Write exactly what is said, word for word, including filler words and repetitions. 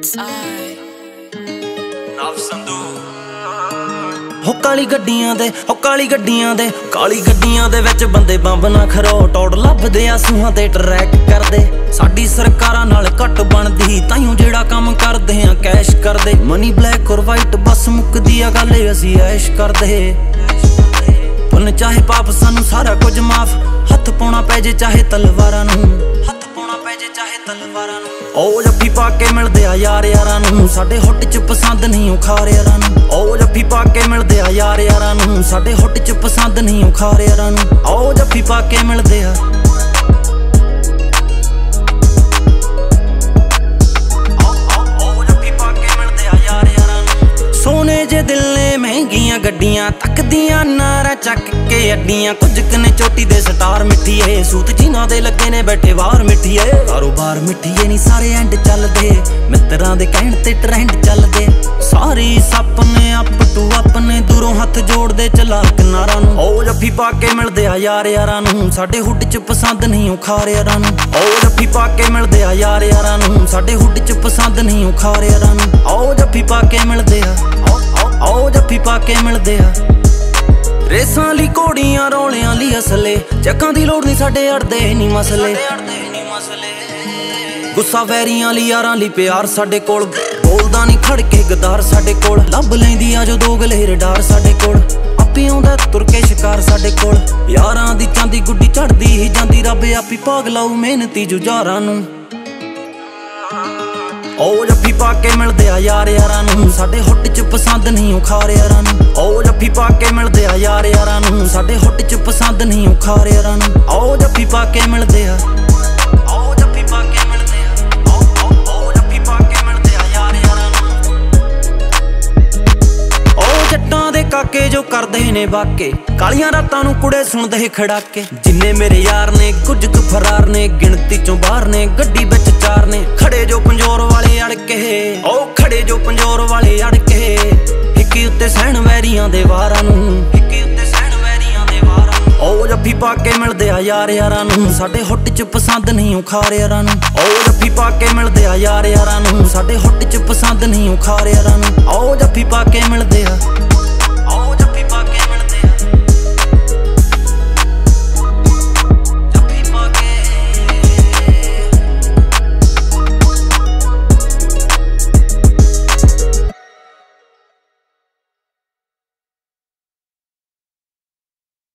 It's I Love Sandhu ਹੋ ਕਾਲੀ ਗੱਡੀਆਂ ਦੇ ਹੋ ਕਾਲੀ ਗੱਡੀਆਂ ਦੇ ਕਾਲੀ ਗੱਡੀਆਂ ਦੇ ਵਿੱਚ ਬੰਦੇ ਬੰਬ ਨਾ ਖਰੋ ਟੌੜ ਲੱਭਦੇ ਆ ਸੂਹਾਂ ਤੇ ਟਰੈਕ ਕਰਦੇ ਸਾਡੀ ਸਰਕਾਰਾਂ ਨਾਲ ਘੱਟ ਬਣਦੀ ਤਾਈਓ ਜਿਹੜਾ ਕੰਮ ਕਰਦੇ ਆ ਕੈਸ਼ ਕਰਦੇ ਮਨੀ ਬਲੈਕ ਔਰ ਵਾਈਟ ਬਸ ਮੁੱਕਦੀ ਆ ਗੱਲ ਅਸੀਂ ਐਸ਼ ਕਰਦੇ ਪੁੰਨ ਚਾਹੇ ਪਾਪ ਸਾਨੂੰ ਸਾਰਾ ਕੁਝ ਮਾਫ ਹੱਥ ਪਾਉਣਾ ਪੈ ਜੇ ਚਾਹੇ ਤਲਵਾਰਾਂ ਨੂੰ ਹੱਥ ਪਾਉਣਾ ਪੈ ਜੇ ਚਾਹੇ ਤਲਵਾਰਾਂ ਨੂੰ ਉਹ ਜੱਫੀ ਪਾ ਕੇ ਮਿਲਦੇ ਆ ਯਾਰ ਯਾਰਾਂ ਨੂੰ ਸਾਡੇ ਹੁੱਟ ਚ ਪਸੰਦ ਨਹੀਂ ਉਹ ਖਾਰ ਯਾਰਾਂ ਨੂੰ ਉਹ ਜੱਫੀ ਪਾ ਕੇ ਮਿਲਦੇ ਆ ਯਾਰ ਯਾਰਾਂ ਨੂੰ ਸਾਡੇ ਹੁੱਟ ਚ ਪਸੰਦ ਨਹੀਂ ਉਹ ਖਾਰ ਯਾਰਾਂ ਨੂੰ ਉਹ ਜੱਫੀ ਪਾ ਕੇ ਮਿਲਦੇ ਆ ਸੋਨੇ ਜੇ ਦਿਲ ਨੇ ਮਹਿੰਗੀਆਂ ਗੱਡੀਆਂ ਤੱਕਦੀਆਂ ਨਾਰਾ ਚੱਕ ਕੇ ਅੱਡੀਆਂ ਕੁਝ ਕਨੇ ਚੋਟੀ ਦੇ ਸਟਾਰ ਮਿੱਠੀਏ ਸੂਤ ਜਿਨ੍ਹਾਂ ਦੇ ਲੱਗੇ ਨੇ ਬੈਠੇ ਬਾਹਰ ਮਿੱਠੀਏ ਕਾਰੋਬਾਰ ਮਿੱਠੀਏ ਨਹੀਂ ਸਾਰੇ ਐਂਡ ਚੱਲਦੇ ਮਿੱਤਰਾਂ ਦੇ ਕਹਿਣ ਤੇ ਟ੍ਰੈਂਡ ਚੱਲਦੇ ਸਾਰੀ ਸਪਨੇ ਅਪ ਟੂ ਆਪਣੇ ਦੂਰੋਂ ਹੱਥ ਜੋੜਦੇ ਚਲਾ ਕਿਨਾਰਾਂ ਨੂੰ ਉਹ ਜੱਫੀ ਪਾ ਕੇ ਮਿਲਦੇ ਆ ਯਾਰ ਯਾਰਾਂ ਨੂੰ ਸਾਡੇ ਹੁੱਡ ਚ ਪਸੰਦ ਨਹੀਂ ਉਹ ਖਾਰ ਯਾਰਾਂ ਨੂੰ ਉਹ ਜੱਫੀ ਪਾ ਕੇ ਮਿਲਦੇ ਆ ਯਾਰ ਯਾਰਾਂ ਨੂੰ ਸਾਡੇ ਹੁੱਡ ਚ ਪਸੰਦ ਨਹੀਂ ਉਹ ਖਾਰ ਯਾਰਾਂ ਨੂੰ ਉਹ ਜੱਫੀ ਪਾ ਕੇ ਮਿਲਦੇ ਆ ਆਓ ਜੱਫੀ ਪਾ ਕੇ ਮਿਲਦੇ ਆ ਰੇਸਾਂ ਲਈ ਘੋੜੀਆਂ ਰੌਲਿਆਂ ਲਈ ਅਸਲੇ ਚੱਕਾਂ ਦੀ ਲੋੜ ਨਹੀਂ ਸਾਡੇ ਅੜਦੇ ਨਹੀਂ ਮਸਲੇ ਗੁੱਸਾ ਵੈਰੀਆਂ ਲਈ ਯਾਰਾਂ ਲਈ ਪਿਆਰ ਸਾਡੇ ਕੋਲ ਬੋਲਦਾ ਨਹੀਂ ਖੜ ਕੇ ਗਦਾਰ ਸਾਡੇ ਕੋਲ ਲੱਭ ਲੈਂਦੀ ਆ ਜੋ ਦੋ ਗਲੇਰ ਡਾਰ ਸਾਡੇ ਕੋਲ ਆਪੇ ਆਉਂਦਾ ਤੁਰ ਕੇ ਸ਼ਿਕਾਰ ਸਾਡੇ ਕੋਲ ਯਾਰਾਂ ਦੀ ਚਾਂਦੀ ਗੁੱਡੀ ਚੜਦੀ ਹੀ ਜਾਂਦੀ ਰੱਬ ਆਪੀ ਭਾਗ ਲਾਊ ਮਿਹਨਤੀ ਜੁਝਾਰਾਂ ਨੂੰ ਉਹ ਜੱਫੀ ਪਾ ਕੇ ਮਿਲਦੇ ਆ ਯਾਰ ਯਾਰਾਂ ਨੂੰ ਸਾਡੇ ਹੁੱਟ ਚ ਪਸੰਦ ਨਹੀਂ ਉਹ ਖਾਰ ਯਾਰਾਂ ਨੂੰ ਉਹ ਜੱਫੀ ਪਾ ਕੇ ਮਿਲਦੇ ਆ ਯਾਰ ਯਾਰਾਂ ਨੂੰ ਸਾਡੇ ਹੁੱਟ ਚ ਪਸੰਦ ਨਹੀਂ ਉਹ ਖਾਰ ਯਾਰਾਂ ਨੂੰ ਉਹ ਜੱਫੀ ਪਾ ਕੇ ਮਿਲਦੇ ਆ ਉਹ ਜੱਫੀ ਪਾ ਕੇ ਮਿਲਦੇ ਆ ਉਹ ਜੱਫੀ ਪਾ ਕੇ ਮਿਲਦੇ ਆ ਯਾਰ ਯਾਰਾਂ ਨੂੰ ਉਹ ਜੱਟਾਂ ਦੇ ਕਾਕੇ ਜੋ ਕਰਦੇ ਨੇ ਵਾਕੇ ਕਾਲੀਆਂ ਰਾਤਾਂ ਨੂੰ ਕੁੜੇ ਸੁਣਦੇ ਖੜਾਕੇ ਜਿੰਨੇ ਮੇਰੇ ਯਾਰ ਨੇ ਕੁਝ ਕੁ ਫਰਾਰ ਨੇ ਗਿਣਤੀ ਚੋਂ ਬਾਹਰ ਨੇ ਗੱਡੀ ਵਿੱਚ ਚਾਰ ਨੇ ਖੜੇ ਜੋ ਪੰਜੋਰ ਵਾਲੇ ਅੜ ਕੇ ਉਹ ਖੜੇ ਜੋ ਪੰਜੋਰ ਵਾਲੇ ਅੜ ਕੇ ਹਿੱਕੀ ਉੱਤੇ ਸਹਿਣ ਵੈਰੀਆਂ ਦੇ ਵਾਰਾਂ ਨੂੰ ਹਿੱਕੀ ਉੱਤੇ ਸਹਿਣ ਵੈਰੀਆਂ ਦੇ ਵਾਰਾਂ ਨੂੰ ਉਹ ਜੱਫੀ ਪਾ ਕੇ ਮਿਲਦੇ ਆ ਯਾਰ ਯਾਰਾਂ ਨੂੰ ਸਾਡੇ ਹੁੱਟ ਚ ਪਸੰਦ ਨਹੀਂ ਉਹ ਖਾਰ ਯਾਰਾਂ ਨੂੰ ਉਹ ਜੱਫੀ ਪਾ ਕੇ ਮਿਲਦੇ ਆ ਯਾਰ ਯਾਰਾਂ ਨੂੰ ਸਾਡੇ ਹੁੱਟ ਚ ਪਸੰਦ ਨਹੀਂ ਉਹ ਖਾਰ ਯਾਰਾਂ ਨੂੰ ਉਹ ਜੱਫੀ ਪਾ ਕੇ ਮਿਲਦੇ ਆ